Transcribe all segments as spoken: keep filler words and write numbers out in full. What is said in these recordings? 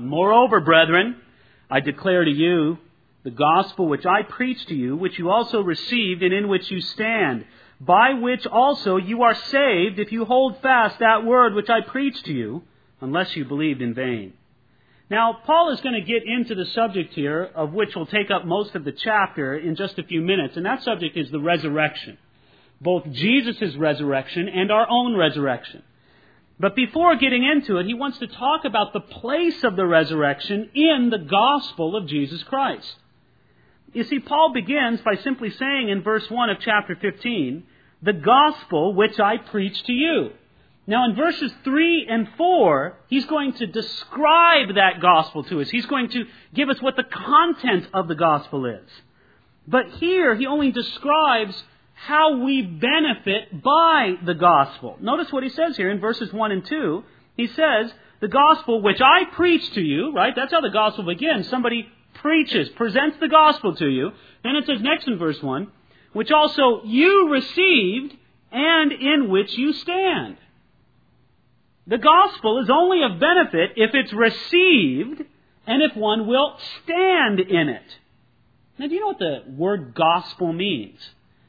Moreover, brethren, I declare to you the gospel which I preached to you, which you also received and in which you stand, by which also you are saved if you hold fast that word which I preached to you, unless you believed in vain. Now, Paul is going to get into the subject here, of which will take up most of the chapter in just a few minutes, and that subject is the resurrection. Both Jesus' resurrection and our own resurrection. But before getting into it, he wants to talk about the place of the resurrection in the gospel of Jesus Christ. You see, Paul begins by simply saying in verse one of chapter fifteen, the gospel which I preached to you. Now in verses three and four, he's going to describe that gospel to us. He's going to give us what the content of the gospel is. But here he only describes how we benefit by the gospel. Notice what he says here in verses one and two. He says, the gospel which I preached to you, right? That's how the gospel begins. Somebody preaches, presents the gospel to you. Then it says next in verse one, which also you received and in which you stand. The gospel is only of benefit if it's received and if one will stand in it. Now, do you know what the word gospel means?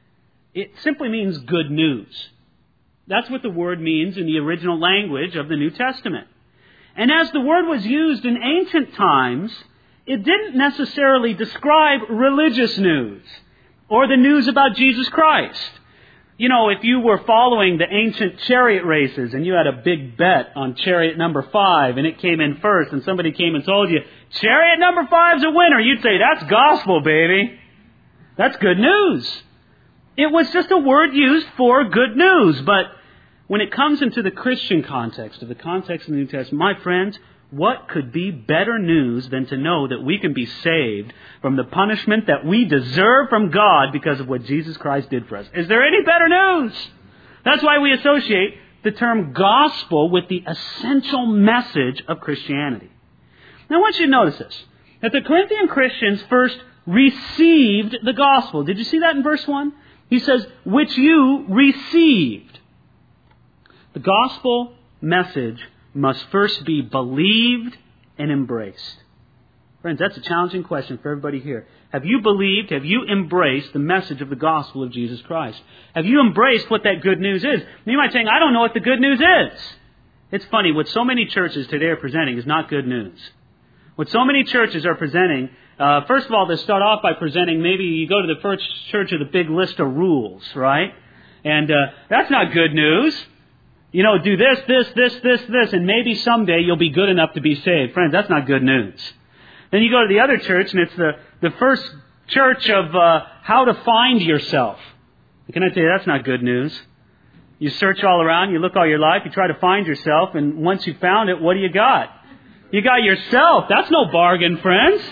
It simply means good news. That's what the word means in the original language of the New Testament. And as the word was used in ancient times, it didn't necessarily describe religious news or the news about Jesus Christ. You know, if you were following the ancient chariot races and you had a big bet on chariot number five and it came in first and somebody came and told you, chariot number five's a winner, you'd say, that's gospel, baby. That's good news. It was just a word used for good news. But when it comes into the Christian context, of the context of the New Testament, my friends, what could be better news than to know that we can be saved from the punishment that we deserve from God because of what Jesus Christ did for us? Is there any better news? That's why we associate the term gospel with the essential message of Christianity. Now I want you to notice this, that the Corinthian Christians first received the gospel. Did you see that in verse one? He says, which you received. The gospel message must first be believed and embraced. Friends, that's a challenging question for everybody here. Have you believed, have you embraced the message of the gospel of Jesus Christ? Have you embraced what that good news is? And you might think, I don't know what the good news is. It's funny, what so many churches today are presenting is not good news. What so many churches are presenting, uh, first of all, they start off by presenting, maybe you go to the first church with a big list of rules, right? And uh, that's not good news. You know, do this, this, this, this, this, and maybe someday you'll be good enough to be saved. Friends, that's not good news. Then you go to the other church, and it's the, the first church of uh, how to find yourself. Can I tell you, that's not good news. You search all around, you look all your life, you try to find yourself, and once you found it, what do you got? You got yourself. That's no bargain, friends.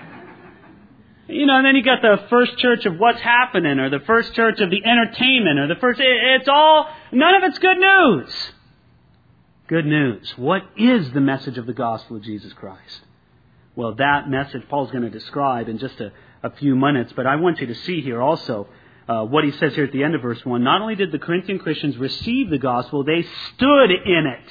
You know, and then you got the first church of what's happening, or the first church of the entertainment, or the first, it's all, none of it's good news. Good news. What is the message of the gospel of Jesus Christ? Well, that message Paul's going to describe in just a, a few minutes, but I want you to see here also uh, what he says here at the end of verse one. Not only did the Corinthian Christians receive the gospel, they stood in it.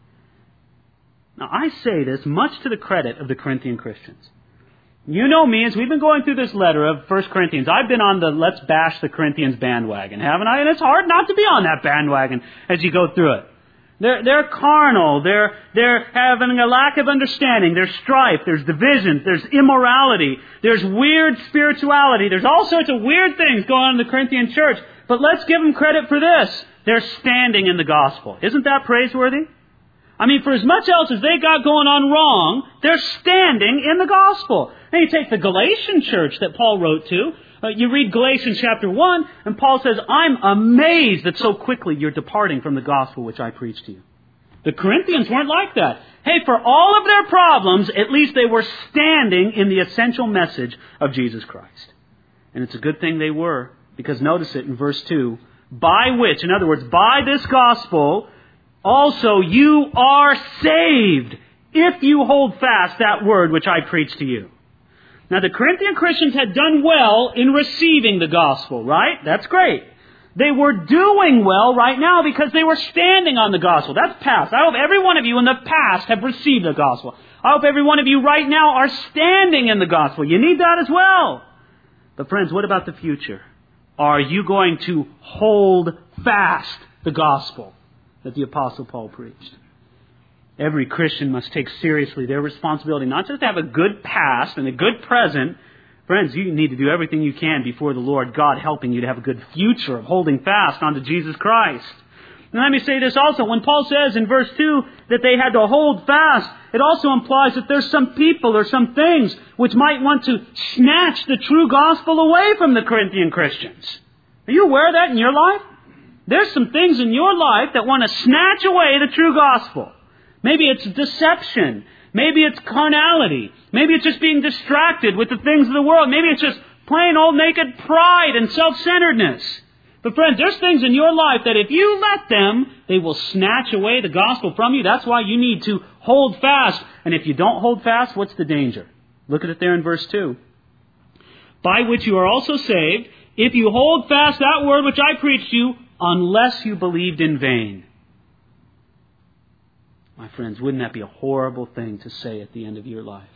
Now, I say this much to the credit of the Corinthian Christians. You know me, as we've been going through this letter of First Corinthians, I've been on the let's bash the Corinthians bandwagon, haven't I? And it's hard not to be on that bandwagon as you go through it. They're, they're carnal, they're, they're having a lack of understanding, there's strife, there's divisions, there's immorality, there's weird spirituality, there's all sorts of weird things going on in the Corinthian church. But let's give them credit for this. They're standing in the gospel. Isn't that praiseworthy? I mean, for as much else as they got going on wrong, they're standing in the gospel. Now you take the Galatian church that Paul wrote to. Uh, you read Galatians chapter one, and Paul says, I'm amazed that so quickly you're departing from the gospel which I preached to you. The Corinthians weren't like that. Hey, for all of their problems, at least they were standing in the essential message of Jesus Christ. And it's a good thing they were, because notice it in verse two, by which, in other words, by this gospel, also you are saved if you hold fast that word which I preached to you. Now the Corinthian Christians had done well in receiving the gospel, right? That's great. They were doing well right now because they were standing on the gospel. That's past. I hope every one of you in the past have received the gospel. I hope every one of you right now are standing in the gospel. You need that as well. But friends, what about the future? Are you going to hold fast the gospel that the Apostle Paul preached? Every Christian must take seriously their responsibility, not just to have a good past and a good present. Friends, you need to do everything you can before the Lord, God helping you to have a good future of holding fast onto Jesus Christ. And let me say this also. When Paul says in verse two that they had to hold fast, it also implies that there's some people or some things which might want to snatch the true gospel away from the Corinthian Christians. Are you aware of that in your life? There's some things in your life that want to snatch away the true gospel. Maybe it's deception. Maybe it's carnality. Maybe it's just being distracted with the things of the world. Maybe it's just plain old naked pride and self-centeredness. But friends, there's things in your life that if you let them, they will snatch away the gospel from you. That's why you need to hold fast. And if you don't hold fast, what's the danger? Look at it there in verse two. By which you are also saved, if you hold fast that word which I preached to you, unless you believed in vain. My friends, wouldn't that be a horrible thing to say at the end of your life?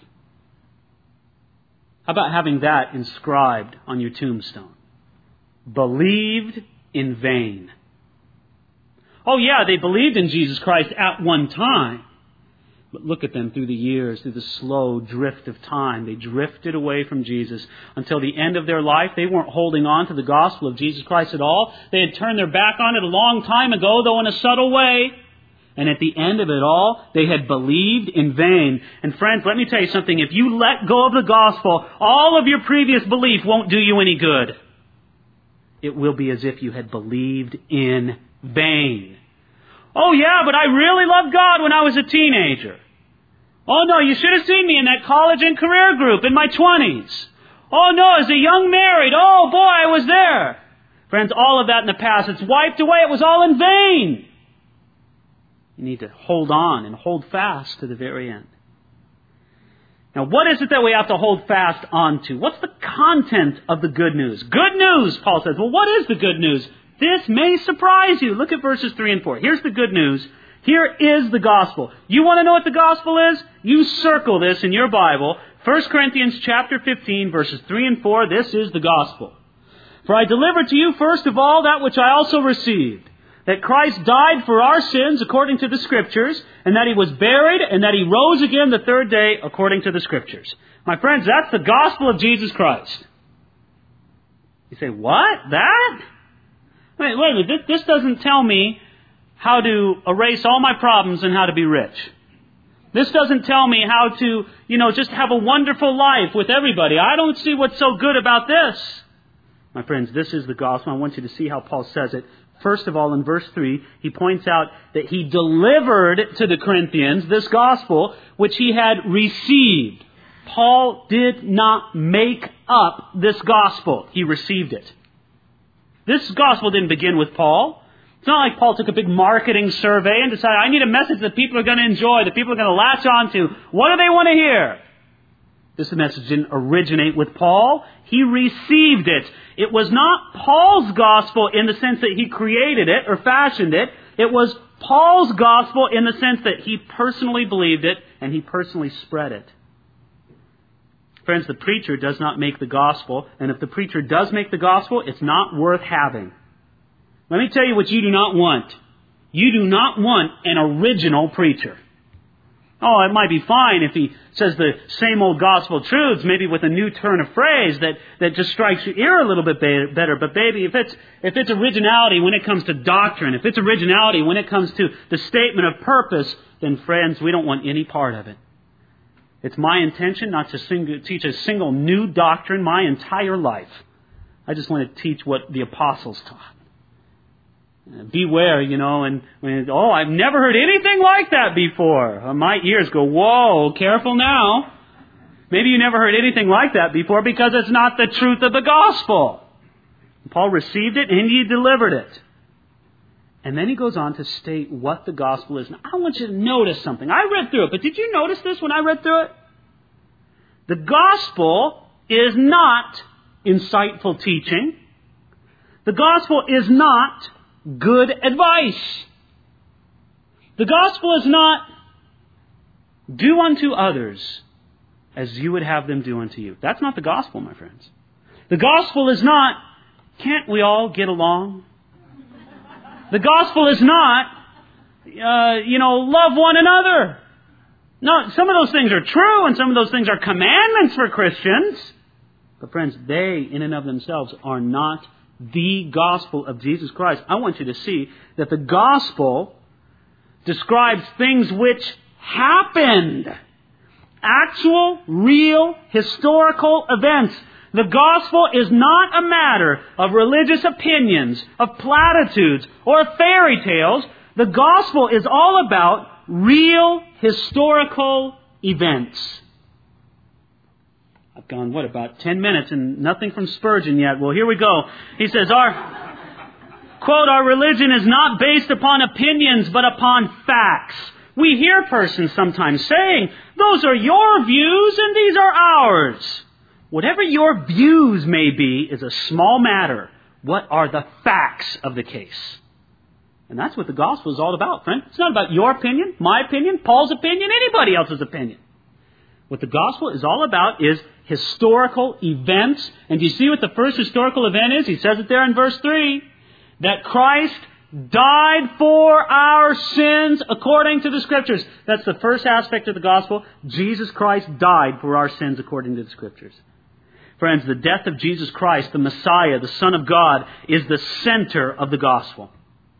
How about having that inscribed on your tombstone? Believed in vain. Oh yeah, they believed in Jesus Christ at one time. But look at them through the years, through the slow drift of time. They drifted away from Jesus until the end of their life. They weren't holding on to the gospel of Jesus Christ at all. They had turned their back on it a long time ago, though in a subtle way. And at the end of it all, they had believed in vain. And friends, let me tell you something. If you let go of the gospel, all of your previous belief won't do you any good. It will be as if you had believed in vain. Oh yeah, but I really loved God when I was a teenager. Oh no, you should have seen me in that college and career group in my twenties. Oh no, as a young married, oh boy, I was there. Friends, all of that in the past, it's wiped away. It was all in vain. You need to hold on and hold fast to the very end. Now, what is it that we have to hold fast onto? What's the content of the good news? Good news, Paul says. Well, what is the good news? This may surprise you. Look at verses three and four. Here's the good news. Here is the gospel. You want to know what the gospel is? You circle this in your Bible. First Corinthians chapter fifteen, verses three and four. This is the gospel. For I delivered to you first of all that which I also received, that Christ died for our sins according to the Scriptures, and that He was buried, and that He rose again the third day according to the Scriptures. My friends, that's the gospel of Jesus Christ. You say, what? That? Wait, wait a minute. This, this doesn't tell me how to erase all my problems and how to be rich. This doesn't tell me how to, you know, just have a wonderful life with everybody. I don't see what's so good about this. My friends, this is the gospel. I want you to see how Paul says it. First of all, in verse three, he points out that he delivered to the Corinthians this gospel which he had received. Paul did not make up this gospel. He received it. This gospel didn't begin with Paul. It's not like Paul took a big marketing survey and decided, I need a message that people are going to enjoy, that people are going to latch on to. What do they want to hear? This message didn't originate with Paul. He received it. It was not Paul's gospel in the sense that he created it or fashioned it. It was Paul's gospel in the sense that he personally believed it and he personally spread it. Friends, the preacher does not make the gospel, and if the preacher does make the gospel, it's not worth having. Let me tell you what you do not want. You do not want an original preacher. Oh, it might be fine if he says the same old gospel truths, maybe with a new turn of phrase that, that just strikes your ear a little bit better. But baby, if it's, if it's originality when it comes to doctrine, if it's originality when it comes to the statement of purpose, then friends, we don't want any part of it. It's my intention not to sing, teach a single new doctrine my entire life. I just want to teach what the apostles taught. Beware, you know, and, and oh, I've never heard anything like that before. My ears go, whoa, careful now. Maybe you never heard anything like that before because it's not the truth of the gospel. Paul received it and he delivered it. And then he goes on to state what the gospel is. Now, I want you to notice something. I read through it, but did you notice this when I read through it? The gospel is not insightful teaching. The gospel is not good advice. The gospel is not Do unto others as you would have them do unto you. That's not the gospel, my friends. The gospel is not, can't we all get along? The gospel is not, uh, you know, love one another. No, some of those things are true and some of those things are commandments for Christians. But friends, they in and of themselves are not the gospel of Jesus Christ. I want you to see that the gospel describes things which happened. Actual, real, historical events. The gospel is not a matter of religious opinions, of platitudes, or of fairy tales. The gospel is all about real, historical events. I've gone, what, about ten minutes and nothing from Spurgeon yet. Well, here we go. He says, our, quote, our religion is not based upon opinions, but upon facts. We hear persons sometimes saying, those are your views and these are ours. Whatever your views may be is a small matter. What are the facts of the case? And that's what the gospel is all about, friend. It's not about your opinion, my opinion, Paul's opinion, anybody else's opinion. What the gospel is all about is historical events. And do you see what the first historical event is? He says it there in verse three. That Christ died for our sins according to the Scriptures. That's the first aspect of the gospel. Jesus Christ died for our sins according to the Scriptures. Friends, the death of Jesus Christ, the Messiah, the Son of God, is the center of the gospel.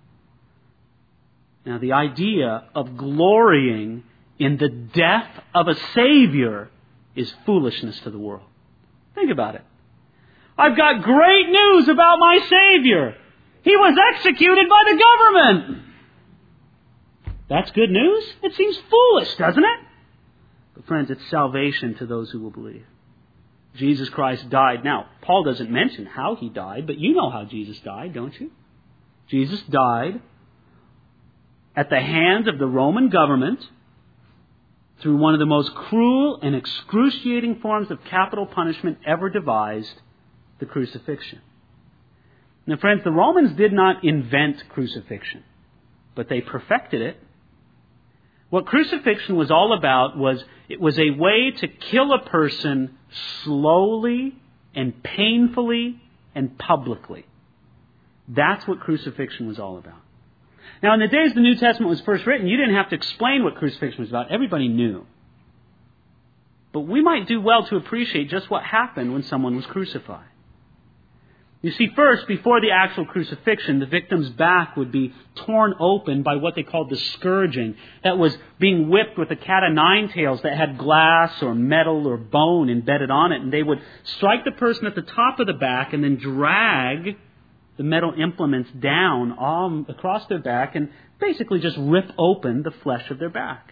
Now, the idea of glorying in the death of a Savior is foolishness to the world. Think about it. I've got great news about my Savior. He was executed by the government. That's good news? It seems foolish, doesn't it? But friends, it's salvation to those who will believe. Jesus Christ died. Now, Paul doesn't mention how He died, but you know how Jesus died, don't you? Jesus died at the hands of the Roman government through one of the most cruel and excruciating forms of capital punishment ever devised, the crucifixion. Now, friends, the Romans did not invent crucifixion, but they perfected it. What crucifixion was all about was it was a way to kill a person slowly and painfully and publicly. That's what crucifixion was all about. Now, in the days the New Testament was first written, you didn't have to explain what crucifixion was about. Everybody knew. But we might do well to appreciate just what happened when someone was crucified. You see, first, before the actual crucifixion, the victim's back would be torn open by what they called the scourging. That was being whipped with a cat o' nine tails that had glass or metal or bone embedded on it. And they would strike the person at the top of the back and then drag the metal implements down all across their back and basically just rip open the flesh of their back.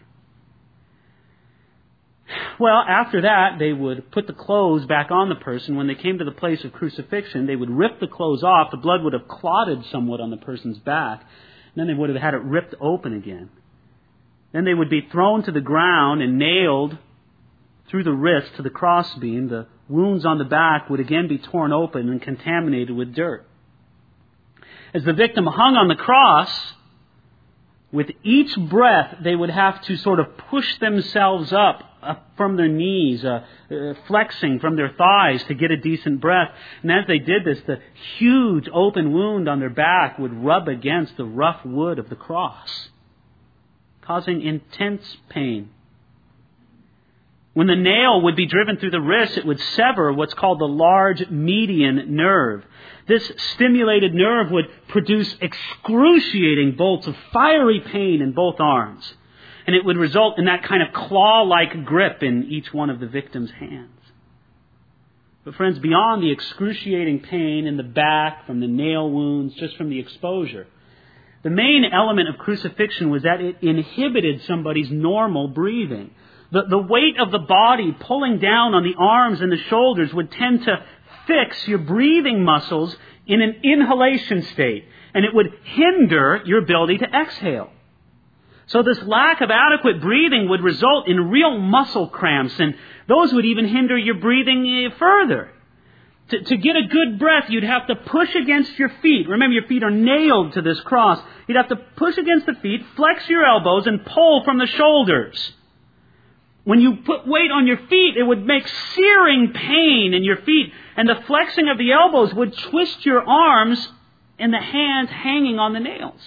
Well, after that, they would put the clothes back on the person. When they came to the place of crucifixion, they would rip the clothes off. The blood would have clotted somewhat on the person's back. And then they would have had it ripped open again. Then they would be thrown to the ground and nailed through the wrist to the crossbeam. The wounds on the back would again be torn open and contaminated with dirt. As the victim hung on the cross, with each breath, they would have to sort of push themselves up, up from their knees, uh, uh, flexing from their thighs to get a decent breath. And as they did this, the huge open wound on their back would rub against the rough wood of the cross, causing intense pain. When the nail would be driven through the wrist, it would sever what's called the large median nerve. This stimulated nerve would produce excruciating bolts of fiery pain in both arms. And it would result in that kind of claw-like grip in each one of the victim's hands. But friends, beyond the excruciating pain in the back from the nail wounds, just from the exposure, the main element of crucifixion was that it inhibited somebody's normal breathing. The, the weight of the body pulling down on the arms and the shoulders would tend to fix your breathing muscles in an inhalation state, and it would hinder your ability to exhale. So this lack of adequate breathing would result in real muscle cramps, and those would even hinder your breathing further. To, to get a good breath, you'd have to push against your feet. Remember, your feet are nailed to this cross. You'd have to push against the feet, flex your elbows, and pull from the shoulders. when you put weight on your feet, it would make searing pain in your feet. And the flexing of the elbows would twist your arms and the hands hanging on the nails.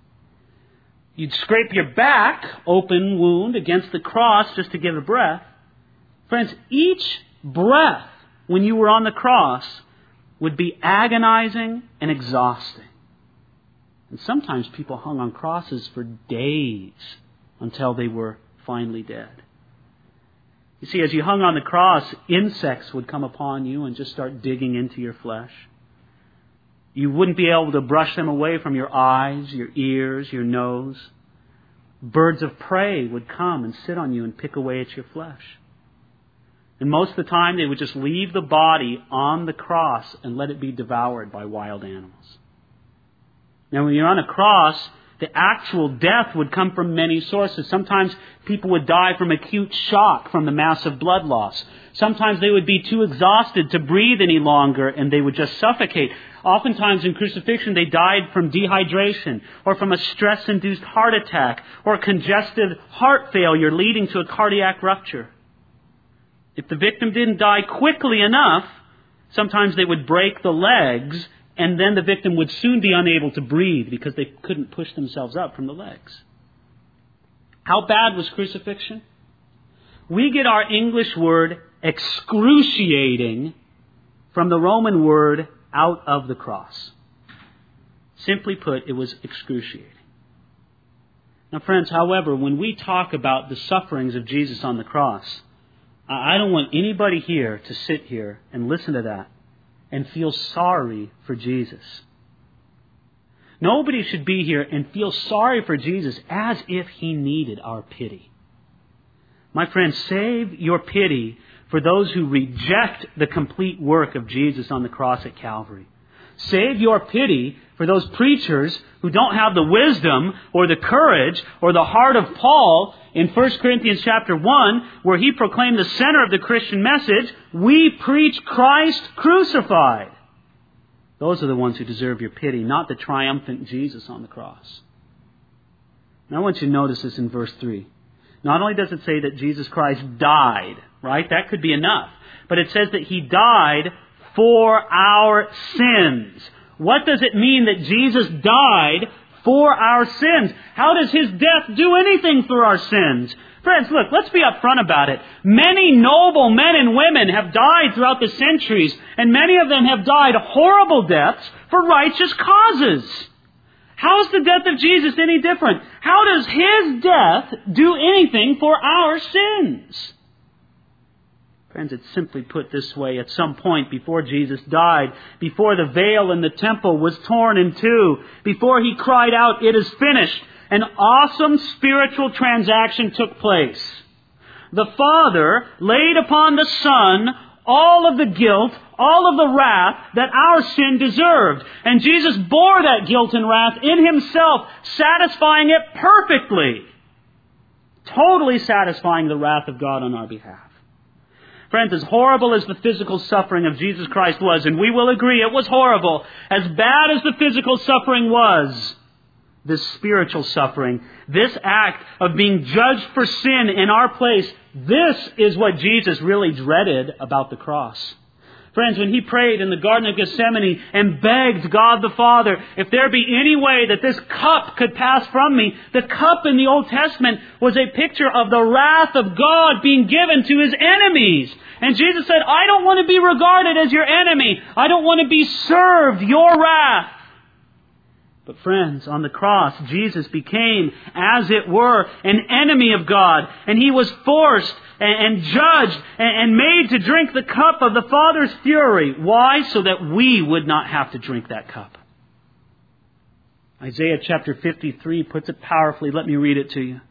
You'd scrape your back, open wound, against the cross just to give a breath. Friends, each breath when you were on the cross would be agonizing and exhausting. And sometimes people hung on crosses for days until they were finally dead. You see, as you hung on the cross, insects would come upon you and just start digging into your flesh. You wouldn't be able to brush them away from your eyes, your ears, your nose. Birds of prey would come and sit on you and pick away at your flesh. And most of the time, they would just leave the body on the cross and let it be devoured by wild animals. Now, when you're on a cross, the actual death would come from many sources. Sometimes people would die from acute shock from the massive blood loss. Sometimes they would be too exhausted to breathe any longer and they would just suffocate. Oftentimes in crucifixion they died from dehydration or from a stress-induced heart attack or congestive heart failure leading to a cardiac rupture. If the victim didn't die quickly enough, sometimes they would break the legs, and then the victim would soon be unable to breathe because they couldn't push themselves up from the legs. How bad was crucifixion? We get our English word excruciating from the Roman word out of the cross. Simply put, it was excruciating. Now, friends, however, when we talk about the sufferings of Jesus on the cross, I don't want anybody here to sit here and listen to that and feel sorry for Jesus. Nobody should be here and feel sorry for Jesus as if He needed our pity. My friends, save your pity for those who reject the complete work of Jesus on the cross at Calvary. Save your pity for those preachers who don't have the wisdom or the courage or the heart of Paul in First Corinthians chapter one, where he proclaimed the center of the Christian message, we preach Christ crucified. Those are the ones who deserve your pity, not the triumphant Jesus on the cross. Now I want you to notice this in verse three. Not only does it say that Jesus Christ died, right? That could be enough. But it says that He died for our sins. What does it mean that Jesus died for our sins? How does His death do anything for our sins? Friends, look, let's be upfront about it. Many noble men and women have died throughout the centuries, and many of them have died horrible deaths for righteous causes. How is the death of Jesus any different? How does His death do anything for our sins? Friends, it's simply put this way. At some point before Jesus died, before the veil in the temple was torn in two, before He cried out, "It is finished," an awesome spiritual transaction took place. The Father laid upon the Son all of the guilt, all of the wrath that our sin deserved. And Jesus bore that guilt and wrath in Himself, satisfying it perfectly. Totally satisfying the wrath of God on our behalf. Friends, as horrible as the physical suffering of Jesus Christ was, and we will agree it was horrible, as bad as the physical suffering was, this spiritual suffering, this act of being judged for sin in our place, this is what Jesus really dreaded about the cross. Friends, when He prayed in the Garden of Gethsemane and begged God the Father, if there be any way that this cup could pass from me, the cup in the Old Testament was a picture of the wrath of God being given to His enemies. And Jesus said, I don't want to be regarded as your enemy. I don't want to be served your wrath. But friends, on the cross, Jesus became, as it were, an enemy of God. And He was forced and judged and made to drink the cup of the Father's fury. Why? So that we would not have to drink that cup. Isaiah chapter fifty-three puts it powerfully. Let me read it to you.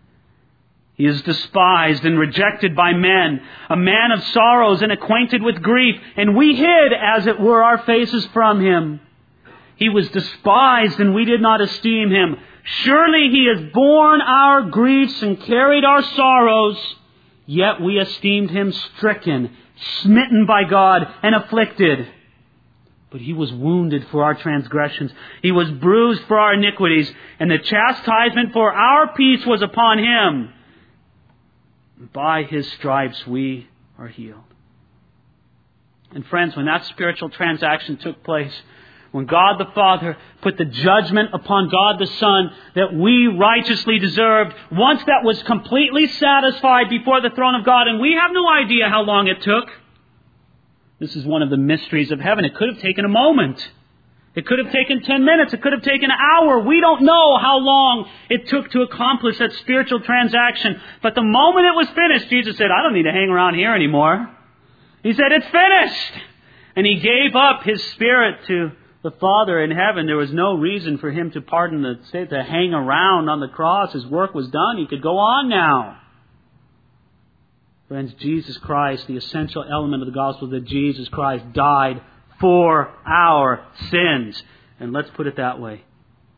He is despised and rejected by men, a man of sorrows and acquainted with grief, and we hid, as it were, our faces from Him. He was despised and we did not esteem Him. Surely He has borne our griefs and carried our sorrows. Yet we esteemed Him stricken, smitten by God, and afflicted. But He was wounded for our transgressions. He was bruised for our iniquities. And the chastisement for our peace was upon Him. By His stripes we are healed. And friends, when that spiritual transaction took place, when God the Father put the judgment upon God the Son that we righteously deserved, once that was completely satisfied before the throne of God, and we have no idea how long it took. This is one of the mysteries of heaven. It could have taken a moment. It could have taken ten minutes. It could have taken an hour. We don't know how long it took to accomplish that spiritual transaction. But the moment it was finished, Jesus said, I don't need to hang around here anymore. He said, it's finished. And He gave up His Spirit to the Father in heaven. There was no reason for Him to pardon the state, to hang around on the cross. His work was done. He could go on now. Friends, Jesus Christ, the essential element of the gospel, that Jesus Christ died for our sins. And let's put it that way.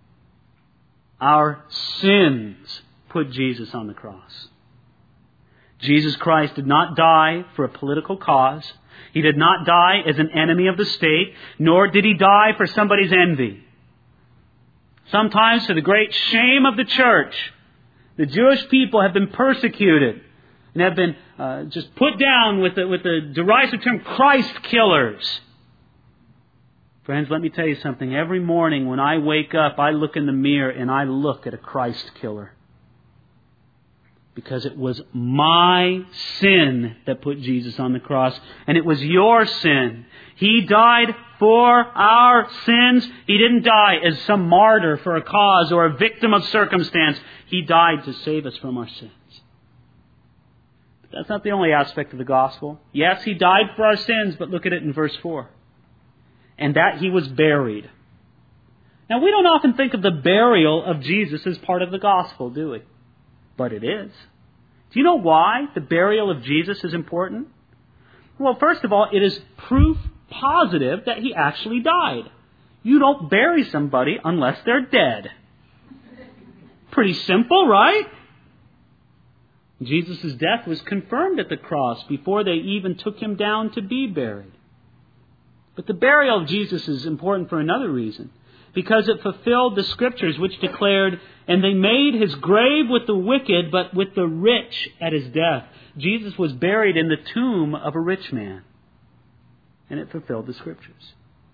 Our sins put Jesus on the cross. Jesus Christ did not die for a political cause. He did not die as an enemy of the state, nor did He die for somebody's envy. Sometimes, to the great shame of the church, the Jewish people have been persecuted and have been uh, just put down with the, with the derisive term Christ killers. Friends, let me tell you something. Every morning when I wake up, I look in the mirror and I look at a Christ killer. Because it was my sin that put Jesus on the cross. And it was your sin. He died for our sins. He didn't die as some martyr for a cause or a victim of circumstance. He died to save us from our sins. But that's not the only aspect of the gospel. Yes, He died for our sins, but look at it in verse four. And that He was buried. Now, we don't often think of the burial of Jesus as part of the gospel, do we? But it is. Do you know why the burial of Jesus is important? Well, first of all, it is proof positive that He actually died. You don't bury somebody unless they're dead. Pretty simple, right? Jesus' death was confirmed at the cross before they even took Him down to be buried. But the burial of Jesus is important for another reason. Because it fulfilled the Scriptures which declared, and they made His grave with the wicked, but with the rich at His death. Jesus was buried in the tomb of a rich man. And it fulfilled the Scriptures.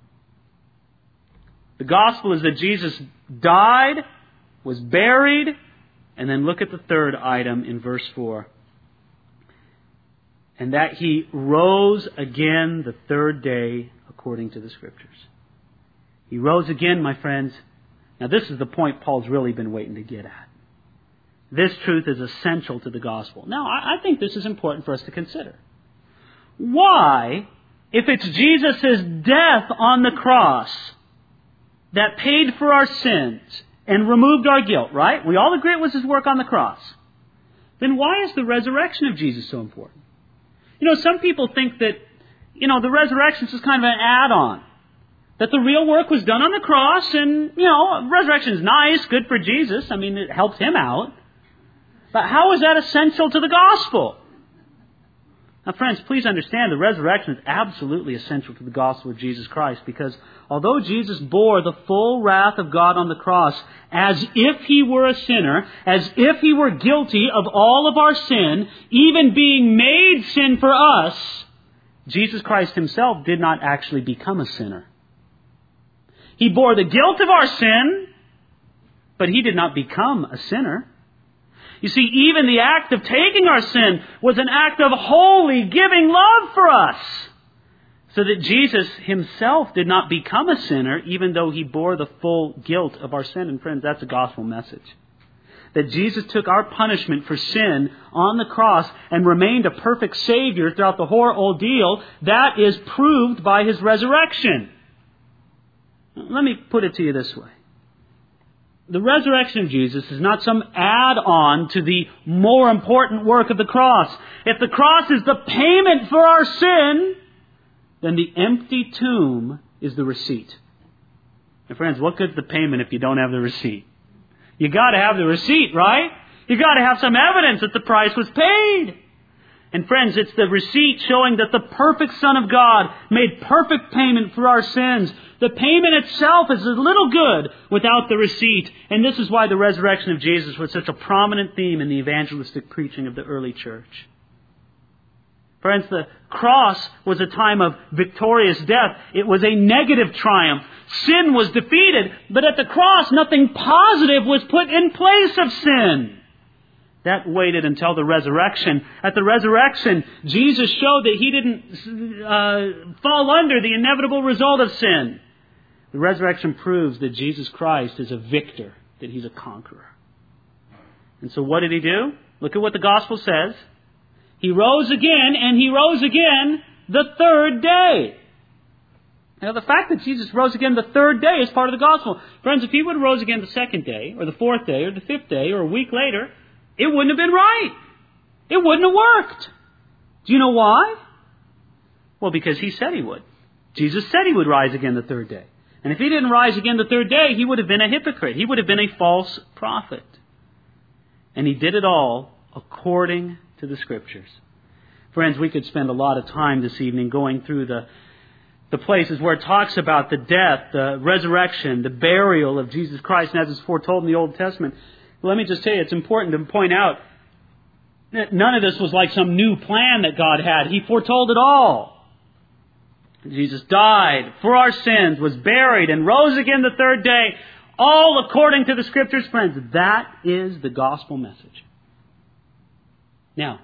The gospel is that Jesus died, was buried, and then look at the third item in verse four. And that He rose again the third day according to the Scriptures. He rose again, my friends. Now this is the point Paul's really been waiting to get at. This truth is essential to the gospel. Now, I think this is important for us to consider. Why, if it's Jesus' death on the cross that paid for our sins and removed our guilt, right? We all agree it was His work on the cross. Then why is the resurrection of Jesus so important? You know, some people think that, you know, the resurrection is just kind of an add-on. That the real work was done on the cross, and, you know, resurrection is nice, good for Jesus. I mean, it helps Him out. But how is that essential to the gospel? Now, friends, please understand the resurrection is absolutely essential to the gospel of Jesus Christ, because although Jesus bore the full wrath of God on the cross as if He were a sinner, as if He were guilty of all of our sin, even being made sin for us, Jesus Christ Himself did not actually become a sinner. He bore the guilt of our sin, but He did not become a sinner. You see, even the act of taking our sin was an act of holy, giving love for us. So that Jesus Himself did not become a sinner, even though He bore the full guilt of our sin. And friends, that's a gospel message. That Jesus took our punishment for sin on the cross and remained a perfect Savior throughout the whole ordeal, that is proved by His resurrection. Let me put it to you this way. The resurrection of Jesus is not some add-on to the more important work of the cross. If the cross is the payment for our sin, then the empty tomb is the receipt. And friends, what good's the payment if you don't have the receipt? You got to have the receipt, right? You got to have some evidence that the price was paid. And friends, it's the receipt showing that the perfect Son of God made perfect payment for our sins. The payment itself is a little good without the receipt. And this is why the resurrection of Jesus was such a prominent theme in the evangelistic preaching of the early church. Friends, the cross was a time of victorious death. It was a negative triumph. Sin was defeated, but at the cross, nothing positive was put in place of sin. That waited until the resurrection. At the resurrection, Jesus showed that He didn't uh, fall under the inevitable result of sin. The resurrection proves that Jesus Christ is a victor, that He's a conqueror. And so what did He do? Look at what the gospel says. He rose again, and He rose again the third day. Now, the fact that Jesus rose again the third day is part of the gospel. Friends, if He would have rose again the second day, or the fourth day, or the fifth day, or a week later, it wouldn't have been right. It wouldn't have worked. Do you know why? Well, because He said He would. Jesus said He would rise again the third day. And if He didn't rise again the third day, He would have been a hypocrite. He would have been a false prophet. And He did it all according to the Scriptures. Friends, we could spend a lot of time this evening going through the, the places where it talks about the death, the resurrection, the burial of Jesus Christ, and as is foretold in the Old Testament. Let me just tell you, it's important to point out that none of this was like some new plan that God had. He foretold it all. Jesus died for our sins, was buried, and rose again the third day, all according to the Scriptures, friends. That is the gospel message. Now,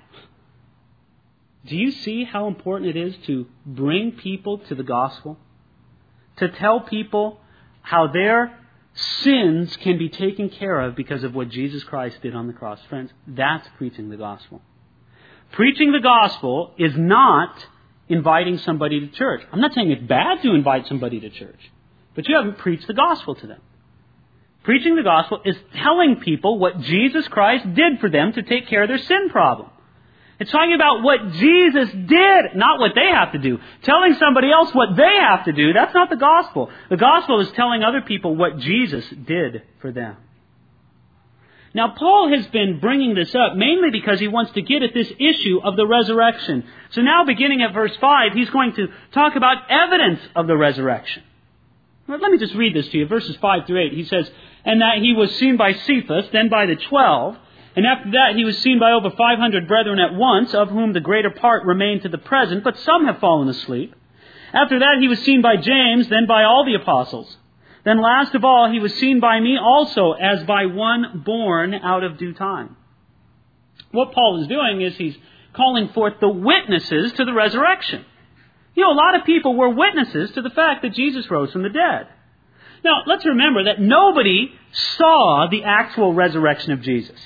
do you see how important it is to bring people to the gospel? To tell people how their sins can be taken care of because of what Jesus Christ did on the cross. Friends, that's preaching the gospel. Preaching the gospel is not inviting somebody to church. I'm not saying it's bad to invite somebody to church, but you haven't preached the gospel to them. Preaching the gospel is telling people what Jesus Christ did for them to take care of their sin problem. It's talking about what Jesus did, not what they have to do. Telling somebody else what they have to do, that's not the gospel. The gospel is telling other people what Jesus did for them. Now, Paul has been bringing this up mainly because he wants to get at this issue of the resurrection. So now, beginning at verse five, he's going to talk about evidence of the resurrection. Well, let me just read this to you. Verses five through eight, he says, "And that he was seen by Cephas, then by the twelve. And after that he was seen by over five hundred brethren at once, of whom the greater part remain to the present, but some have fallen asleep. After that he was seen by James, then by all the apostles. Then last of all he was seen by me also, as by one born out of due time." What Paul is doing is he's calling forth the witnesses to the resurrection. You know, a lot of people were witnesses to the fact that Jesus rose from the dead. Now, let's remember that nobody saw the actual resurrection of Jesus.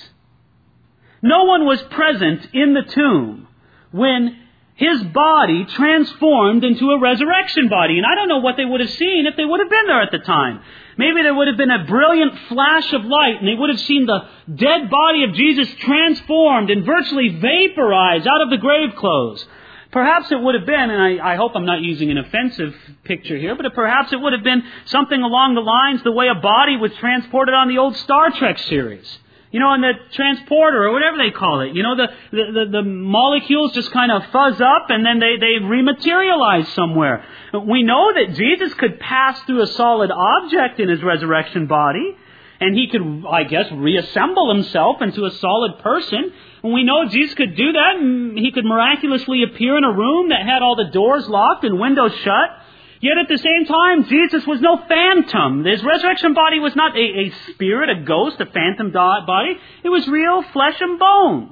No one was present in the tomb when His body transformed into a resurrection body. And I don't know what they would have seen if they would have been there at the time. Maybe there would have been a brilliant flash of light and they would have seen the dead body of Jesus transformed and virtually vaporized out of the grave clothes. Perhaps it would have been, and I, I hope I'm not using an offensive picture here, but perhaps it would have been something along the lines the way a body was transported on the old Star Trek series. You know, in the transporter or whatever they call it. You know, the, the, the, the molecules just kind of fuzz up and then they, they rematerialize somewhere. We know that Jesus could pass through a solid object in His resurrection body. And He could, I guess, reassemble Himself into a solid person. And we know Jesus could do that. And He could miraculously appear in a room that had all the doors locked and windows shut. Yet at the same time, Jesus was no phantom. His resurrection body was not a, a spirit, a ghost, a phantom body. It was real flesh and bone.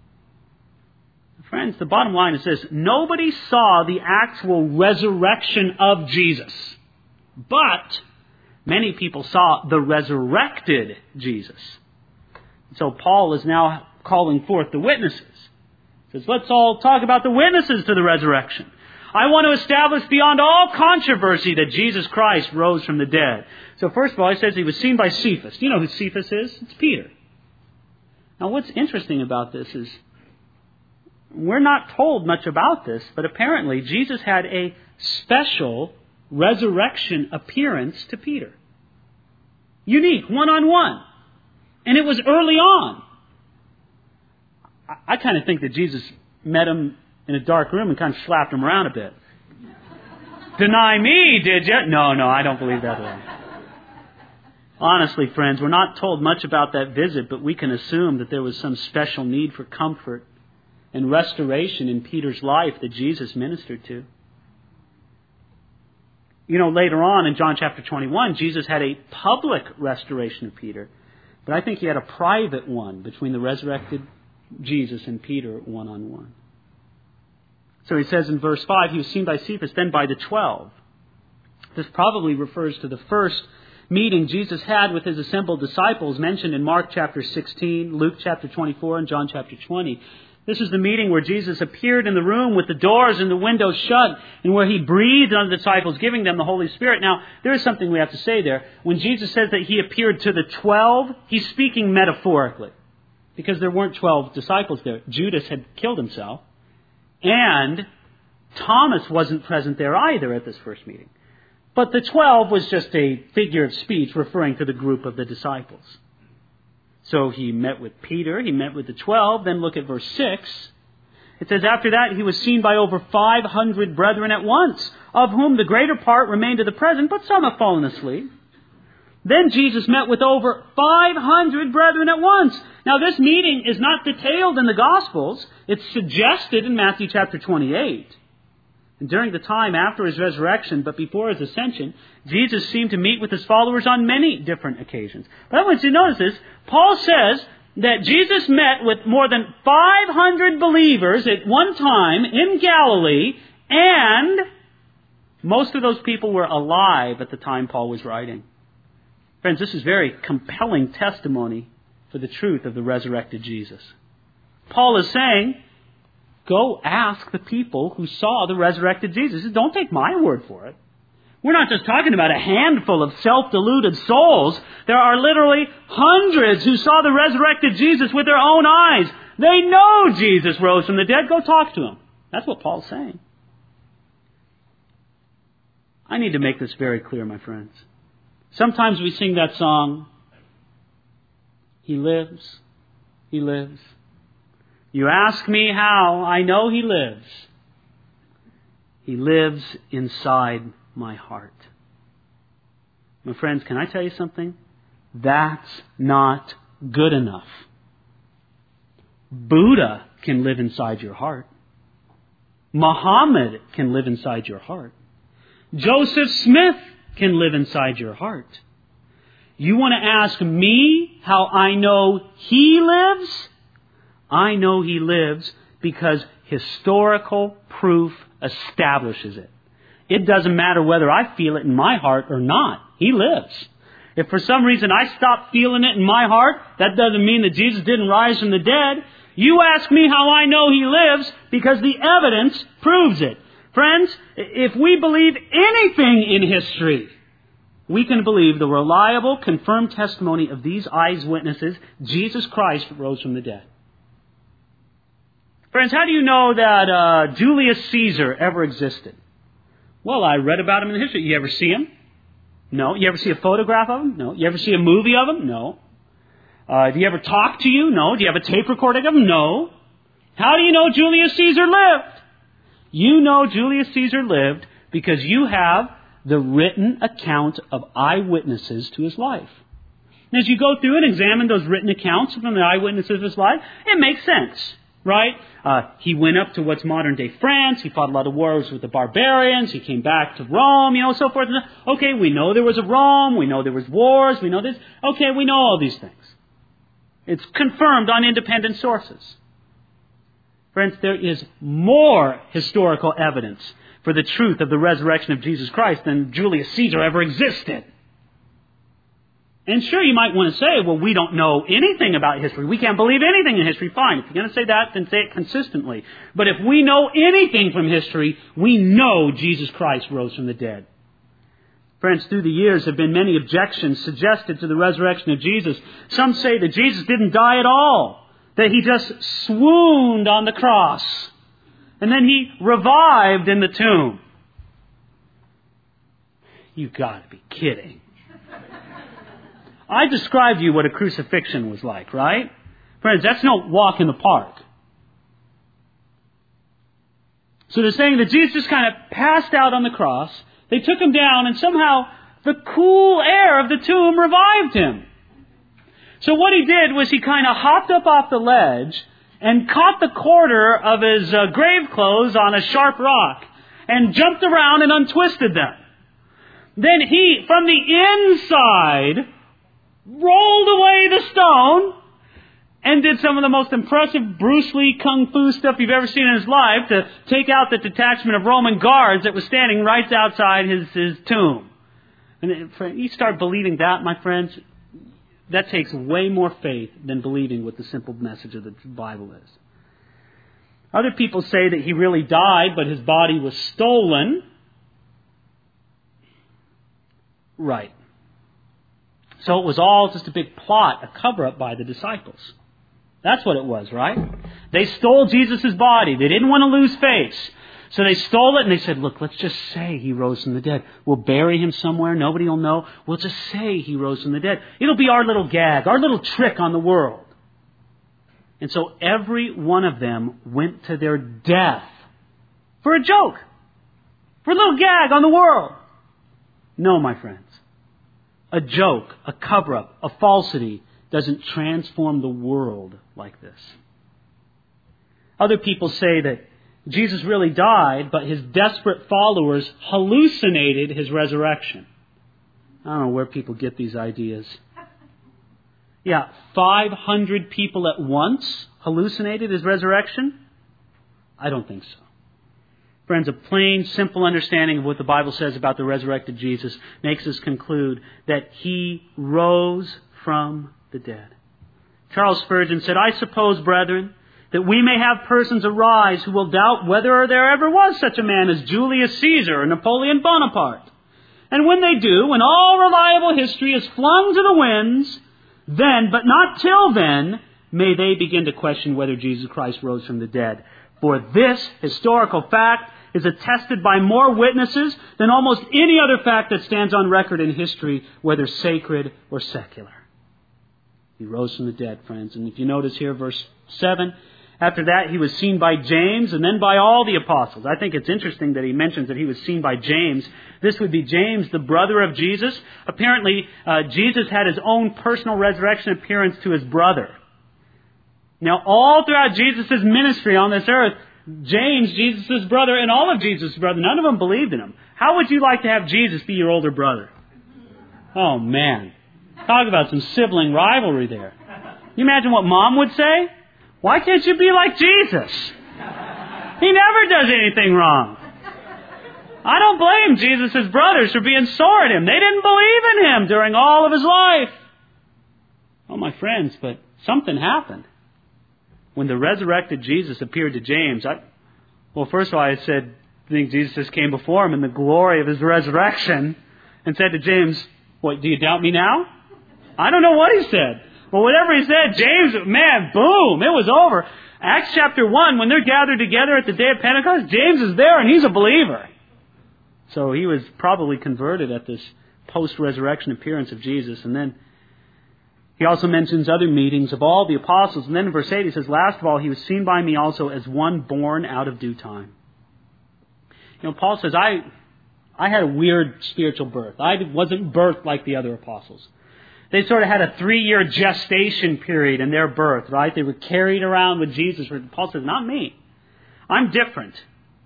Friends, the bottom line is this. Nobody saw the actual resurrection of Jesus. But many people saw the resurrected Jesus. So Paul is now calling forth the witnesses. He says, let's all talk about the witnesses to the resurrection. I want to establish beyond all controversy that Jesus Christ rose from the dead. So first of all, he says he was seen by Cephas. Do you know who Cephas is? It's Peter. Now what's interesting about this is we're not told much about this, but apparently Jesus had a special resurrection appearance to Peter. Unique, one-on-one. And it was early on. I, I kind of think that Jesus met him in a dark room and kind of slapped him around a bit. Deny me, did you? No, no, I don't believe that at all. Honestly, friends, we're not told much about that visit, but we can assume that there was some special need for comfort and restoration in Peter's life that Jesus ministered to. You know, later on in John chapter twenty-one, Jesus had a public restoration of Peter, but I think he had a private one between the resurrected Jesus and Peter one-on-one. So he says in verse five, he was seen by Cephas, then by the twelve. This probably refers to the first meeting Jesus had with his assembled disciples mentioned in Mark chapter sixteen, Luke chapter twenty-four, and John chapter twenty. This is the meeting where Jesus appeared in the room with the doors and the windows shut and where he breathed on the disciples, giving them the Holy Spirit. Now, there is something we have to say there. When Jesus says that he appeared to the twelve, he's speaking metaphorically because there weren't twelve disciples there. Judas had killed himself, and Thomas wasn't present there either at this first meeting. But the twelve was just a figure of speech referring to the group of the disciples. So he met with Peter, he met with the twelve, then look at verse six. It says, after that he was seen by over five hundred brethren at once, of whom the greater part remain to the present, but some have fallen asleep. Then Jesus met with over five hundred brethren at once. Now this meeting is not detailed in the Gospels. It's suggested in Matthew chapter twenty-eight. And during the time after his resurrection, but before his ascension, Jesus seemed to meet with his followers on many different occasions. But I want you to notice this. Paul says that Jesus met with more than five hundred believers at one time in Galilee, and most of those people were alive at the time Paul was writing. Friends, this is very compelling testimony for the truth of the resurrected Jesus. Paul is saying, go ask the people who saw the resurrected Jesus. Don't take my word for it. We're not just talking about a handful of self-deluded souls. There are literally hundreds who saw the resurrected Jesus with their own eyes. They know Jesus rose from the dead. Go talk to him. That's what Paul's saying. I need to make this very clear, my friends. Sometimes we sing that song, He lives, He lives. You ask me how, I know He lives. He lives inside my heart. My friends, can I tell you something? That's not good enough. Buddha can live inside your heart. Muhammad can live inside your heart. Joseph Smith can live inside your heart. You want to ask me how I know He lives? I know He lives because historical proof establishes it. It doesn't matter whether I feel it in my heart or not. He lives. If for some reason I stop feeling it in my heart, that doesn't mean that Jesus didn't rise from the dead. You ask me how I know He lives because the evidence proves it. Friends, if we believe anything in history, we can believe the reliable, confirmed testimony of these eyewitnesses, Jesus Christ rose from the dead. Friends, how do you know that uh, Julius Caesar ever existed? Well, I read about him in history. You ever see him? No. You ever see a photograph of him? No. You ever see a movie of him? No. Uh, do you ever talk to you? No. Do you have a tape recording of him? No. How do you know Julius Caesar lived? You know Julius Caesar lived because you have the written account of eyewitnesses to his life. And as you go through and examine those written accounts from the eyewitnesses of his life, it makes sense, right? Uh, he went up to what's modern-day France. He fought a lot of wars with the barbarians. He came back to Rome, you know, so forth. Okay, we know there was a Rome. We know there was wars. We know this. Okay, we know all these things. It's confirmed on independent sources. Friends, there is more historical evidence for the truth of the resurrection of Jesus Christ than Julius Caesar ever existed. And sure, you might want to say, well, we don't know anything about history. We can't believe anything in history. Fine. If you're going to say that, then say it consistently. But if we know anything from history, we know Jesus Christ rose from the dead. Friends, through the years have been many objections suggested to the resurrection of Jesus. Some say that Jesus didn't die at all, that He just swooned on the cross, and then He revived in the tomb. You've got to be kidding. I described to you what a crucifixion was like, right? Friends, that's no walk in the park. So they're saying that Jesus just kind of passed out on the cross. They took him down, and somehow the cool air of the tomb revived him. So what he did was he kind of hopped up off the ledge and caught the corner of his uh, grave clothes on a sharp rock and jumped around and untwisted them. Then he, from the inside, rolled away the stone and did some of the most impressive Bruce Lee kung fu stuff you've ever seen in his life to take out the detachment of Roman guards that was standing right outside his, his tomb. And you start believing that, my friends, that takes way more faith than believing what the simple message of the Bible is. Other people say that he really died, but his body was stolen. Right. So it was all just a big plot, a cover-up by the disciples. That's what it was, right? They stole Jesus' body. They didn't want to lose face. So they stole it and they said, look, let's just say he rose from the dead. We'll bury him somewhere. Nobody will know. We'll just say he rose from the dead. It'll be our little gag, our little trick on the world. And so every one of them went to their death for a joke, for a little gag on the world. No, my friends. A joke, a cover-up, a falsity doesn't transform the world like this. Other people say that Jesus really died, but his desperate followers hallucinated his resurrection. I don't know where people get these ideas. Yeah, five hundred people at once hallucinated his resurrection? I don't think so. Friends, a plain, simple understanding of what the Bible says about the resurrected Jesus makes us conclude that he rose from the dead. Charles Spurgeon said, I suppose, brethren, that we may have persons arise who will doubt whether there ever was such a man as Julius Caesar or Napoleon Bonaparte. And when they do, when all reliable history is flung to the winds, then, but not till then, may they begin to question whether Jesus Christ rose from the dead. For this historical fact is attested by more witnesses than almost any other fact that stands on record in history, whether sacred or secular. He rose from the dead, friends. And if you notice here, verse seven, after that he was seen by James and then by all the apostles. I think it's interesting that he mentions that he was seen by James. This would be James, the brother of Jesus. Apparently, uh, Jesus had his own personal resurrection appearance to his brother. Now, all throughout Jesus' ministry on this earth, James, Jesus' brother, and all of Jesus' brother, none of them believed in him. How would you like to have Jesus be your older brother? Oh, man. Talk about some sibling rivalry there. Can you imagine what Mom would say? Why can't you be like Jesus? He never does anything wrong. I don't blame Jesus' brothers for being sore at him. They didn't believe in him during all of his life. Oh, my friends, but something happened. When the resurrected Jesus appeared to James, I, well, first of all, I said, I think Jesus came before him in the glory of his resurrection and said to James, what, do you doubt me now? I don't know what he said. But whatever he said, James, man, boom, it was over. Acts chapter one, when they're gathered together at the day of Pentecost, James is there and he's a believer. So he was probably converted at this post-resurrection appearance of Jesus. And then he also mentions other meetings of all the apostles. And then in verse eight he says, last of all, he was seen by me also as one born out of due time. You know, Paul says, I, I had a weird spiritual birth. I wasn't birthed like the other apostles. They sort of had a three-year gestation period in their birth, right? They were carried around with Jesus. Paul says, not me. I'm different.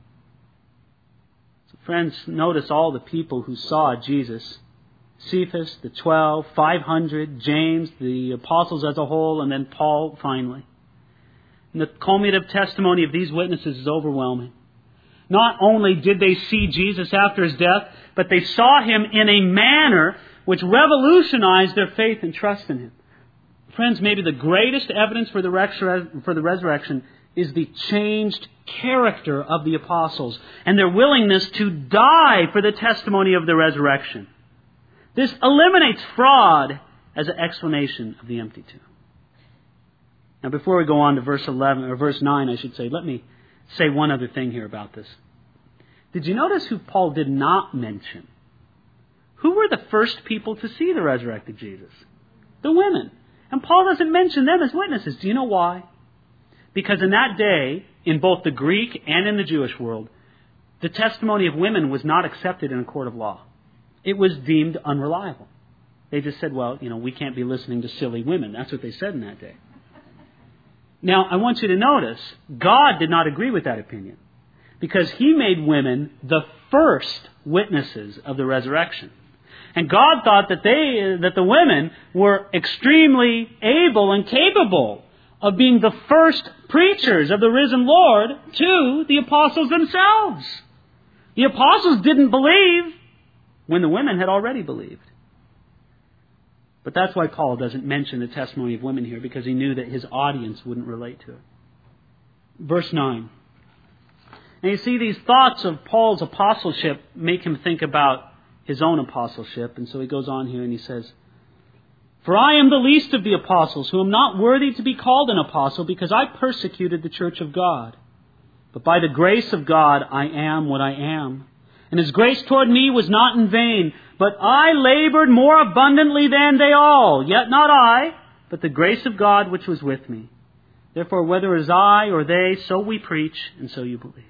So friends, notice all the people who saw Jesus. Cephas, the twelve, five hundred, James, the apostles as a whole, and then Paul finally. And the culminative testimony of these witnesses is overwhelming. Not only did they see Jesus after his death, but they saw him in a manner which revolutionized their faith and trust in him. Friends, maybe the greatest evidence for the, resur- for the resurrection is the changed character of the apostles and their willingness to die for the testimony of the resurrection. This eliminates fraud as an explanation of the empty tomb. Now, before we go on to verse eleven or verse nine, I should say, let me say one other thing here about this. Did you notice who Paul did not mention? Who were the first people to see the resurrected Jesus? The women. And Paul doesn't mention them as witnesses. Do you know why? Because in that day, in both the Greek and in the Jewish world, the testimony of women was not accepted in a court of law. It was deemed unreliable. They just said, well, you know, we can't be listening to silly women. That's what they said in that day. Now, I want you to notice, God did not agree with that opinion, because He made women the first witnesses of the resurrection. And God thought that they, that the women were extremely able and capable of being the first preachers of the risen Lord to the apostles themselves. The apostles didn't believe when the women had already believed. But that's why Paul doesn't mention the testimony of women here, because he knew that his audience wouldn't relate to it. Verse nine. And you see, these thoughts of Paul's apostleship make him think about his own apostleship. And so he goes on here and he says, "For I am the least of the apostles, who am not worthy to be called an apostle, because I persecuted the church of God. But by the grace of God I am what I am. And His grace toward me was not in vain, but I labored more abundantly than they all. Yet not I, but the grace of God which was with me. Therefore, whether it is I or they, so we preach, and so you believed."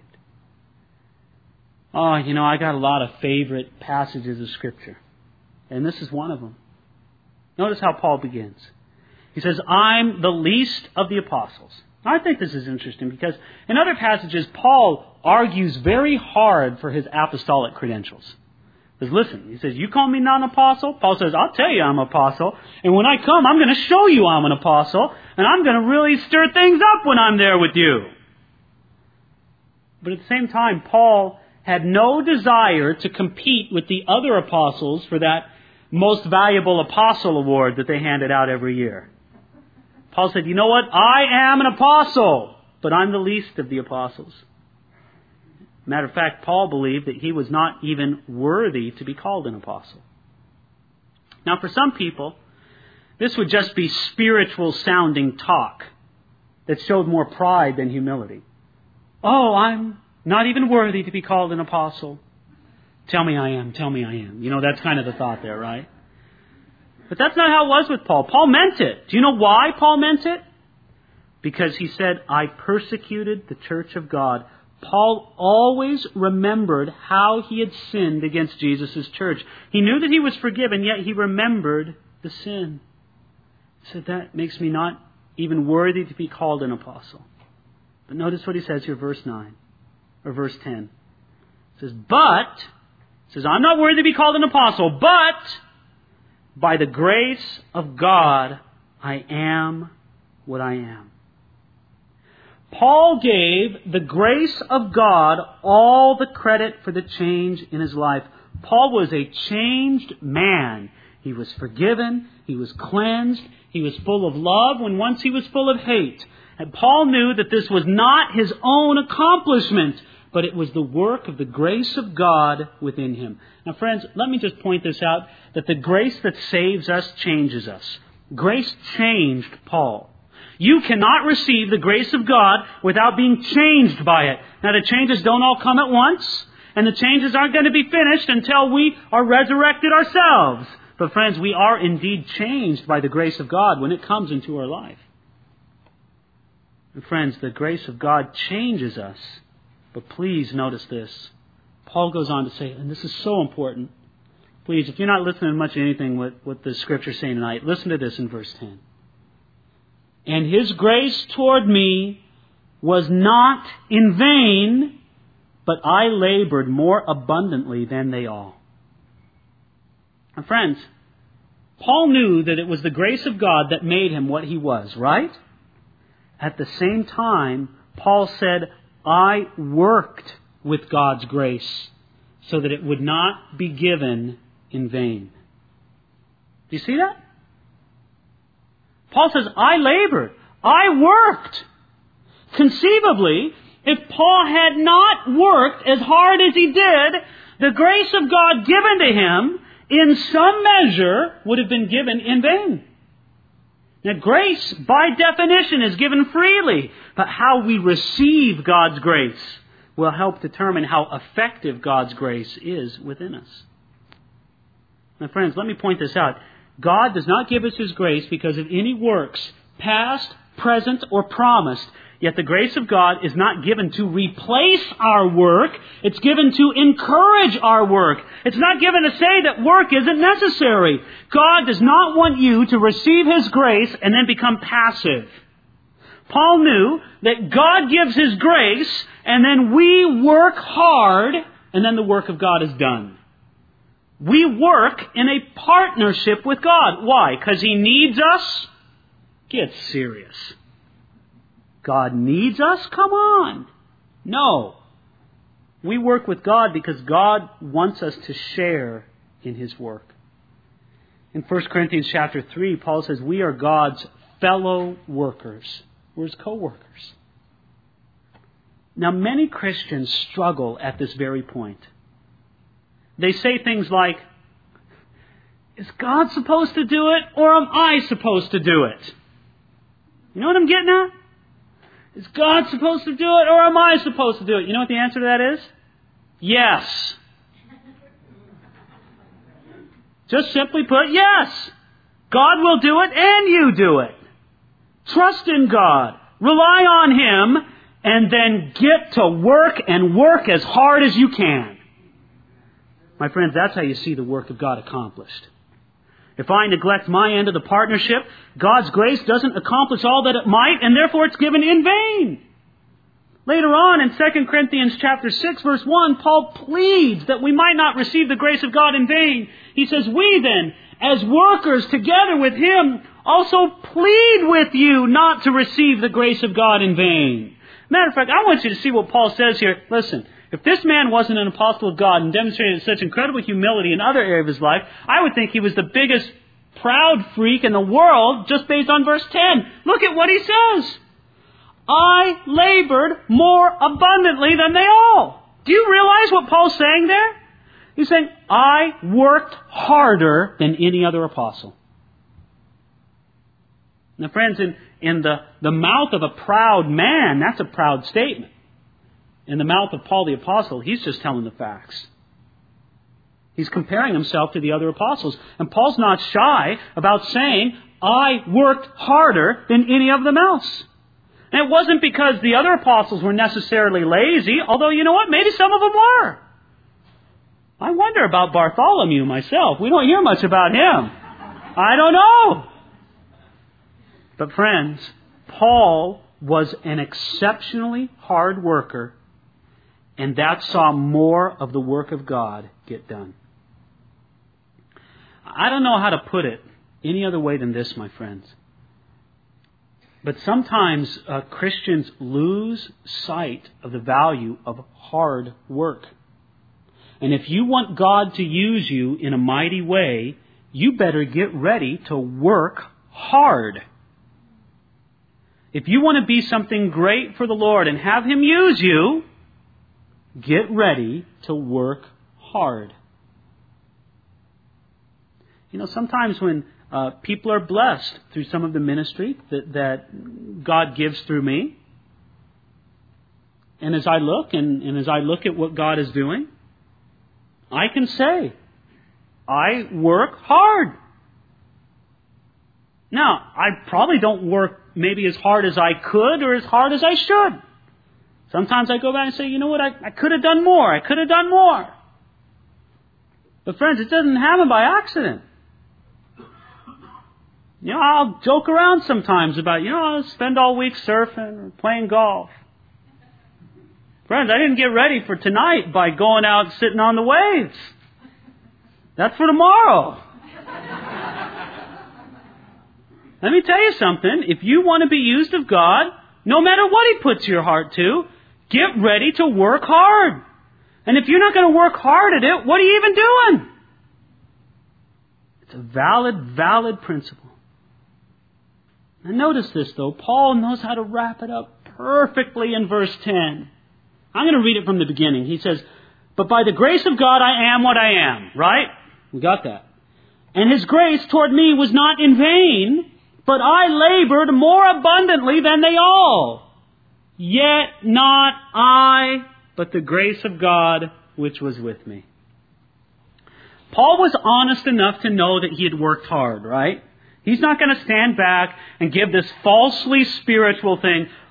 Oh, you know, I got a lot of favorite passages of Scripture. And this is one of them. Notice how Paul begins. He says, "I'm the least of the apostles." Now, I think this is interesting because in other passages, Paul argues very hard for his apostolic credentials. He says, listen, he says, you call me not an apostle? Paul says, I'll tell you I'm an apostle. And when I come, I'm going to show you I'm an apostle. And I'm going to really stir things up when I'm there with you. But at the same time, Paul had no desire to compete with the other apostles for that most valuable apostle award that they handed out every year. Paul said, you know what? I am an apostle, but I'm the least of the apostles. Matter of fact, Paul believed that he was not even worthy to be called an apostle. Now, for some people, this would just be spiritual sounding talk that showed more pride than humility. Oh, I'm not even worthy to be called an apostle. Tell me I am, tell me I am. You know, that's kind of the thought there, right? But that's not how it was with Paul. Paul meant it. Do you know why Paul meant it? Because he said, I persecuted the church of God. Paul always remembered how he had sinned against Jesus' church. He knew that he was forgiven, yet he remembered the sin. He said, that makes me not even worthy to be called an apostle. But notice what he says here, verse nine, or verse ten. It says, but, it says, I'm not worthy to be called an apostle, but by the grace of God, I am what I am. Paul gave the grace of God all the credit for the change in his life. Paul was a changed man. He was forgiven. He was cleansed. He was full of love when once he was full of hate. And Paul knew that this was not his own accomplishment, but it was the work of the grace of God within him. Now, friends, let me just point this out, that the grace that saves us changes us. Grace changed Paul. You cannot receive the grace of God without being changed by it. Now, the changes don't all come at once, and the changes aren't going to be finished until we are resurrected ourselves. But friends, we are indeed changed by the grace of God when it comes into our life. And friends, the grace of God changes us. But please notice this. Paul goes on to say, and this is so important. Please, if you're not listening much to anything what, what the Scripture is saying tonight, listen to this in verse ten. And His grace toward me was not in vain, but I labored more abundantly than they all. And friends, Paul knew that it was the grace of God that made him what he was, right? At the same time, Paul said, I worked with God's grace so that it would not be given in vain. Do you see that? Paul says, I labored. I worked. Conceivably, if Paul had not worked as hard as he did, the grace of God given to him, in some measure, would have been given in vain. Now, grace, by definition, is given freely. But how we receive God's grace will help determine how effective God's grace is within us. Now, friends, let me point this out. God does not give us His grace because of any works, past, present, or promised, Yet the grace of God is not given to replace our work. It's given to encourage our work. It's not given to say that work isn't necessary. God does not want you to receive His grace and then become passive. Paul knew that God gives His grace and then we work hard and then the work of God is done. We work in a partnership with God. Why? Because He needs us? Get serious. God needs us? Come on. No. We work with God because God wants us to share in His work. In First Corinthians chapter three, Paul says we are God's fellow workers. We're His co-workers. Now, many Christians struggle at this very point. They say things like, is God supposed to do it or am I supposed to do it? You know what I'm getting at? Is God supposed to do it or am I supposed to do it? You know what the answer to that is? Yes. Just simply put, yes. God will do it and you do it. Trust in God. Rely on Him and then get to work and work as hard as you can. My friends, that's how you see the work of God accomplished. If I neglect my end of the partnership, God's grace doesn't accomplish all that it might, and therefore it's given in vain. Later on in Second Corinthians chapter six, verse one, Paul pleads that we might not receive the grace of God in vain. He says, we then, as workers together with Him, also plead with you not to receive the grace of God in vain. Matter of fact, I want you to see what Paul says here. Listen. If this man wasn't an apostle of God and demonstrated such incredible humility in other areas of his life, I would think he was the biggest proud freak in the world just based on verse ten. Look at what he says. I labored more abundantly than they all. Do you realize what Paul's saying there? He's saying, I worked harder than any other apostle. Now, friends, in, in the, the mouth of a proud man, that's a proud statement. In the mouth of Paul the Apostle, he's just telling the facts. He's comparing himself to the other apostles. And Paul's not shy about saying, I worked harder than any of them else. And it wasn't because the other apostles were necessarily lazy, although you know what? Maybe some of them were. I wonder about Bartholomew myself. We don't hear much about him. I don't know. But friends, Paul was an exceptionally hard worker. And that saw more of the work of God get done. I don't know how to put it any other way than this, my friends. But sometimes uh, Christians lose sight of the value of hard work. And if you want God to use you in a mighty way, you better get ready to work hard. If you want to be something great for the Lord and have Him use you, get ready to work hard. You know, sometimes when uh, people are blessed through some of the ministry that, that God gives through me, and as I look and, and as I look at what God is doing, I can say, I work hard. Now, I probably don't work maybe as hard as I could or as hard as I should. Sometimes I go back and say, you know what, I, I could have done more. I could have done more. But friends, it doesn't happen by accident. You know, I'll joke around sometimes about, you know, I'll spend all week surfing or playing golf. Friends, I didn't get ready for tonight by going out and sitting on the waves. That's for tomorrow. Let me tell you something. If you want to be used of God, no matter what He puts your heart to, get ready to work hard. And if you're not going to work hard at it, what are you even doing? It's a valid, valid principle. Now notice this, though. Paul knows how to wrap it up perfectly in verse ten. I'm going to read it from the beginning. He says, but by the grace of God I am what I am. Right? We got that. And His grace toward me was not in vain, but I labored more abundantly than they all. Yet not I, but the grace of God which was with me. Paul was honest enough to know that he had worked hard, right? He's not going to stand back and give this falsely spiritual thing.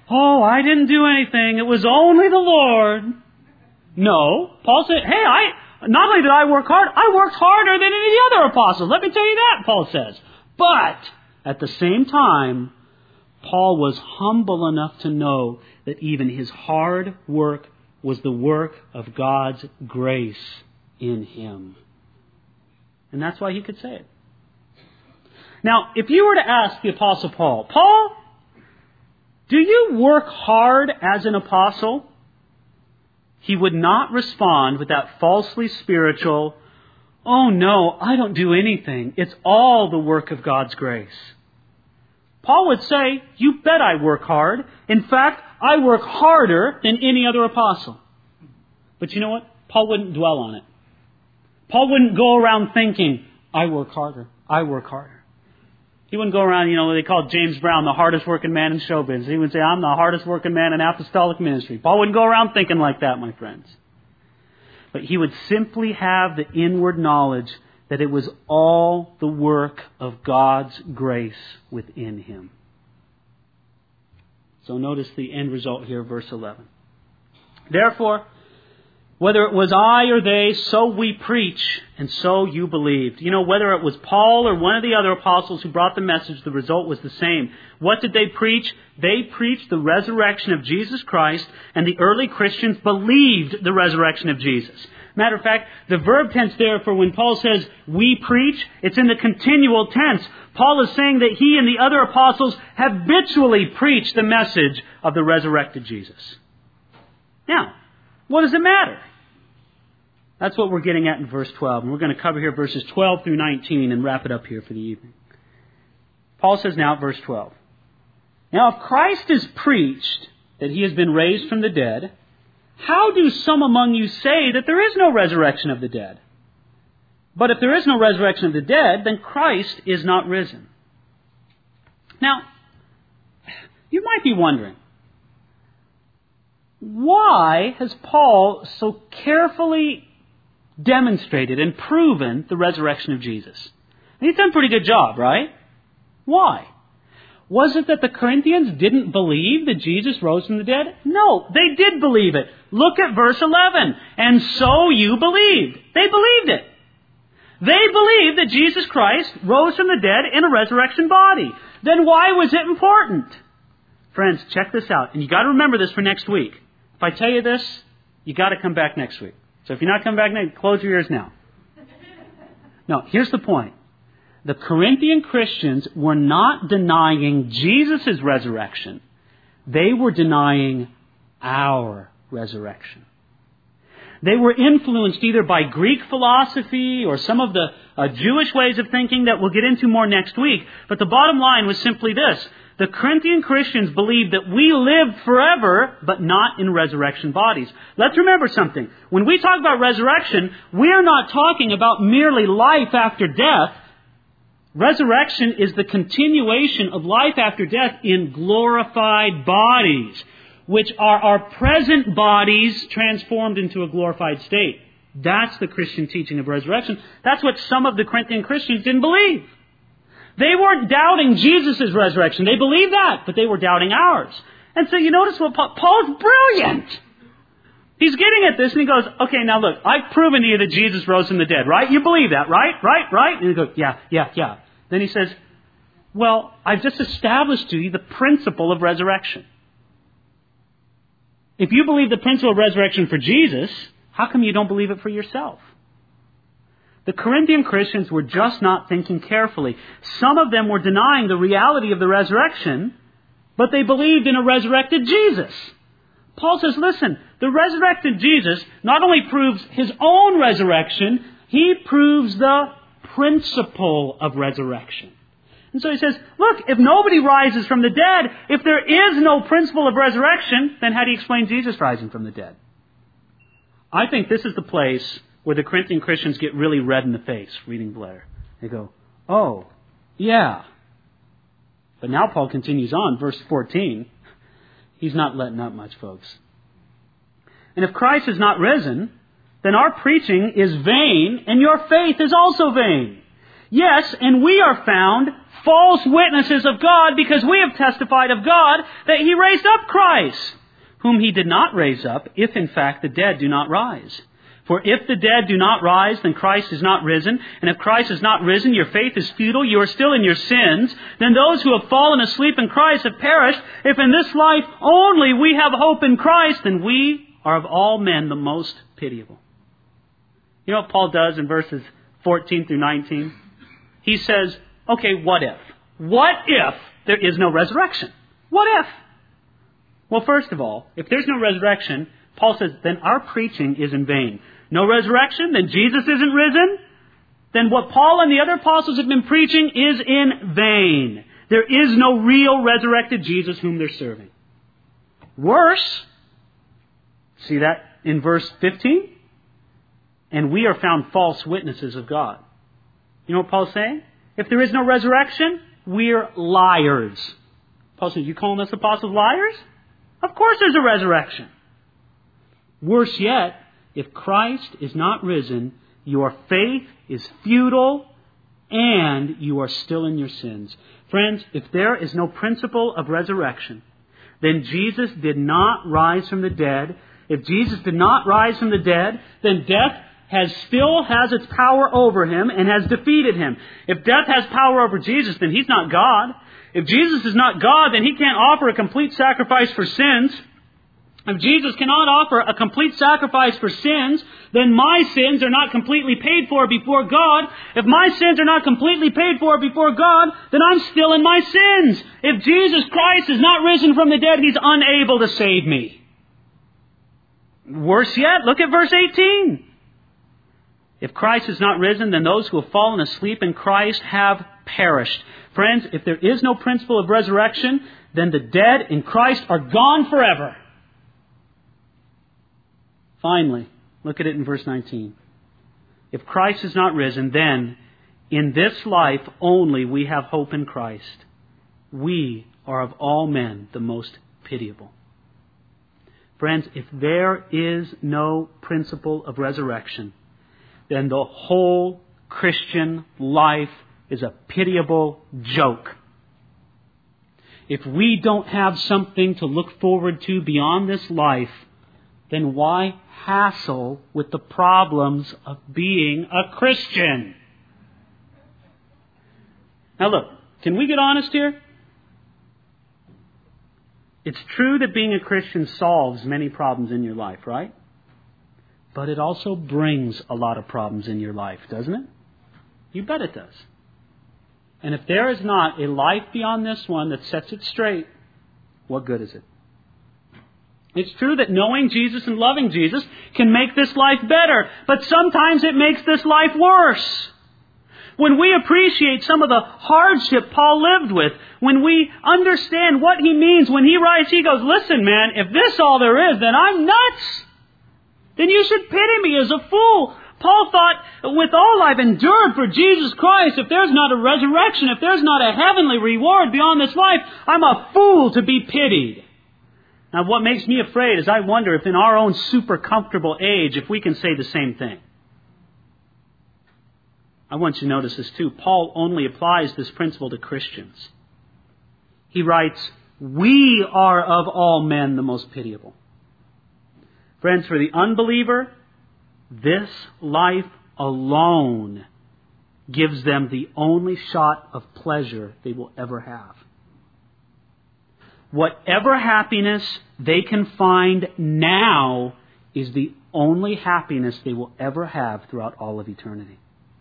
oh, I didn't do anything. It was only the Lord. No. Paul said, hey, I not only did I work hard, I worked harder than any of the other apostles. Let me tell you that, Paul says. But at the same time, Paul was humble enough to know that even his hard work was the work of God's grace in him. And that's why he could say it. Now, if you were to ask the Apostle Paul, Paul, do you work hard as an apostle? He would not respond with that falsely spiritual, oh no, I don't do anything. It's all the work of God's grace. Paul would say, you bet I work hard. In fact, I work harder than any other apostle. But you know what? Paul wouldn't dwell on it. Paul wouldn't go around thinking, I work harder. I work harder. He wouldn't go around, you know, they called James Brown the hardest working man in show business. He would say, I'm the hardest working man in apostolic ministry. Paul wouldn't go around thinking like that, my friends. But he would simply have the inward knowledge that it was all the work of God's grace within him. So notice the end result here, verse eleven. Therefore, whether it was I or they, so we preach, and so you believed. You know, whether it was Paul or one of the other apostles who brought the message, the result was the same. What did they preach? They preached the resurrection of Jesus Christ, and the early Christians believed the resurrection of Jesus. Matter of fact, the verb tense there for when Paul says, we preach, it's in the continual tense. Paul is saying that he and the other apostles habitually preached the message of the resurrected Jesus. Now, what does it matter? That's what we're getting at in verse twelve. And we're going to cover here verses twelve through nineteen and wrap it up here for the evening. Paul says now at verse twelve, now if Christ is preached that he has been raised from the dead, how do some among you say that there is no resurrection of the dead? But if there is no resurrection of the dead, then Christ is not risen. Now, you might be wondering, why has Paul so carefully demonstrated and proven the resurrection of Jesus? And he's done a pretty good job, right? Why? Was it that the Corinthians didn't believe that Jesus rose from the dead? No, they did believe it. Look at verse eleven. And so you believed. They believed it. They believed that Jesus Christ rose from the dead in a resurrection body. Then why was it important? Friends, check this out. And you got to remember this for next week. If I tell you this, you got to come back next week. So if you're not coming back next, close your ears now. No, here's the point. The Corinthian Christians were not denying Jesus' resurrection. They were denying our resurrection. They were influenced either by Greek philosophy or some of the uh, Jewish ways of thinking that we'll get into more next week. But the bottom line was simply this. The Corinthian Christians believed that we live forever, but not in resurrection bodies. Let's remember something. When we talk about resurrection, we are not talking about merely life after death. Resurrection is the continuation of life after death in glorified bodies, which are our present bodies transformed into a glorified state. That's the Christian teaching of resurrection. That's what some of the Corinthian Christians didn't believe. They weren't doubting Jesus' resurrection. They believed that, but they were doubting ours. And so you notice what Paul, Paul's brilliant. He's getting at this and he goes, okay, now look, I've proven to you that Jesus rose from the dead, right? You believe that, right? Right? Right? And he goes, yeah, yeah, yeah. Then he says, well, I've just established to you the principle of resurrection. If you believe the principle of resurrection for Jesus, how come you don't believe it for yourself? The Corinthian Christians were just not thinking carefully. Some of them were denying the reality of the resurrection, but they believed in a resurrected Jesus. Paul says, listen, the resurrected Jesus not only proves his own resurrection, he proves the principle of resurrection. And so he says, look, if nobody rises from the dead, if there is no principle of resurrection, then how do you explain Jesus rising from the dead? I think this is the place where the Corinthian Christians get really red in the face reading Blair. They go, oh, yeah. But now Paul continues on, verse fourteen. He's not letting up much, folks. And if Christ is not risen, then our preaching is vain, and your faith is also vain. Yes, and we are found false witnesses of God because we have testified of God that He raised up Christ, whom He did not raise up, if in fact the dead do not rise. For if the dead do not rise, then Christ is not risen. And if Christ is not risen, your faith is futile. You are still in your sins. Then those who have fallen asleep in Christ have perished. If in this life only we have hope in Christ, then we are of all men the most pitiable. You know what Paul does in verses fourteen through nineteen? He says, okay, what if? What if there is no resurrection? What if? Well, first of all, if there's no resurrection, Paul says, then our preaching is in vain. No resurrection? Then Jesus isn't risen? Then what Paul and the other apostles have been preaching is in vain. There is no real resurrected Jesus whom they're serving. Worse, see that in verse fifteen? And we are found false witnesses of God. You know what Paul's saying? If there is no resurrection, we're liars. Paul says, you calling us apostles liars? Of course there's a resurrection. Worse yet, if Christ is not risen, your faith is futile and you are still in your sins. Friends, if there is no principle of resurrection, then Jesus did not rise from the dead. If Jesus did not rise from the dead, then death has still has its power over him and has defeated him. If death has power over Jesus, then He's not God. If Jesus is not God, then He can't offer a complete sacrifice for sins. If Jesus cannot offer a complete sacrifice for sins, then my sins are not completely paid for before God. If my sins are not completely paid for before God, then I'm still in my sins. If Jesus Christ is not risen from the dead, He's unable to save me. Worse yet, look at verse eighteen. If Christ is not risen, then those who have fallen asleep in Christ have perished. Friends, if there is no principle of resurrection, then the dead in Christ are gone forever. Finally, look at it in verse nineteen. If Christ is not risen, then in this life only we have hope in Christ. We are of all men the most pitiable. Friends, if there is no principle of resurrection, then the whole Christian life is a pitiable joke. If we don't have something to look forward to beyond this life, then why hassle with the problems of being a Christian? Now look, can we get honest here? It's true that being a Christian solves many problems in your life, right? But it also brings a lot of problems in your life, doesn't it? You bet it does. And if there is not a life beyond this one that sets it straight, what good is it? It's true that knowing Jesus and loving Jesus can make this life better, but sometimes it makes this life worse. When we appreciate some of the hardship Paul lived with, when we understand what he means, when he writes, he goes, listen man, if this all there is, then I'm nuts. Then you should pity me as a fool. Paul thought, with all I've endured for Jesus Christ, if there's not a resurrection, if there's not a heavenly reward beyond this life, I'm a fool to be pitied. Now, what makes me afraid is I wonder if in our own super comfortable age, if we can say the same thing. I want you to notice this too. Paul only applies this principle to Christians. He writes, we are of all men the most pitiable. Friends, for the unbeliever, this life alone gives them the only shot of pleasure they will ever have. Whatever happiness they can find now is the only happiness they will ever have throughout all of eternity.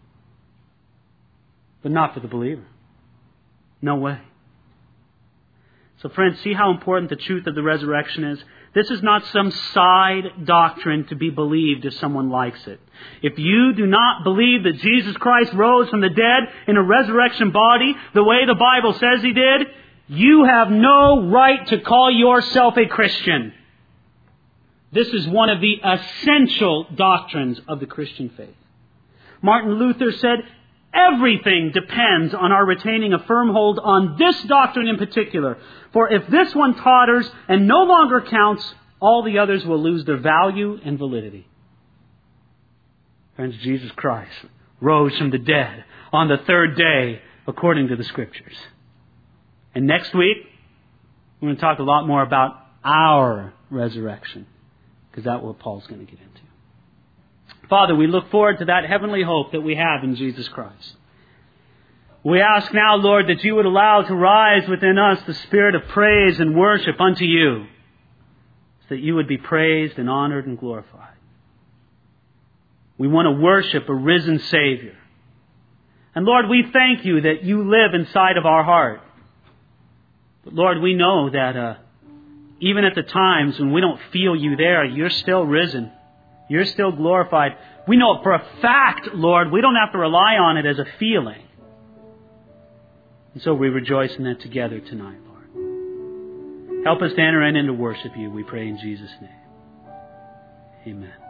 But not for the believer. No way. So friends, see how important the truth of the resurrection is? This is not some side doctrine to be believed if someone likes it. If you do not believe that Jesus Christ rose from the dead in a resurrection body the way the Bible says He did, you have no right to call yourself a Christian. This is one of the essential doctrines of the Christian faith. Martin Luther said, everything depends on our retaining a firm hold on this doctrine in particular. For if this one totters and no longer counts, all the others will lose their value and validity. Friends, Jesus Christ rose from the dead on the third day according to the Scriptures. And next week, we're going to talk a lot more about our resurrection, because that's what Paul's going to get into. Father, we look forward to that heavenly hope that we have in Jesus Christ. We ask now, Lord, that you would allow to rise within us the spirit of praise and worship unto you, so that you would be praised and honored and glorified. We want to worship a risen Savior. And Lord, we thank you that you live inside of our heart. But Lord, we know that uh, even at the times when we don't feel you there, you're still risen. You're still glorified. We know it for a fact, Lord. We don't have to rely on it as a feeling. And so we rejoice in that together tonight, Lord. Help us to enter in and to worship you, we pray in Jesus' name. Amen.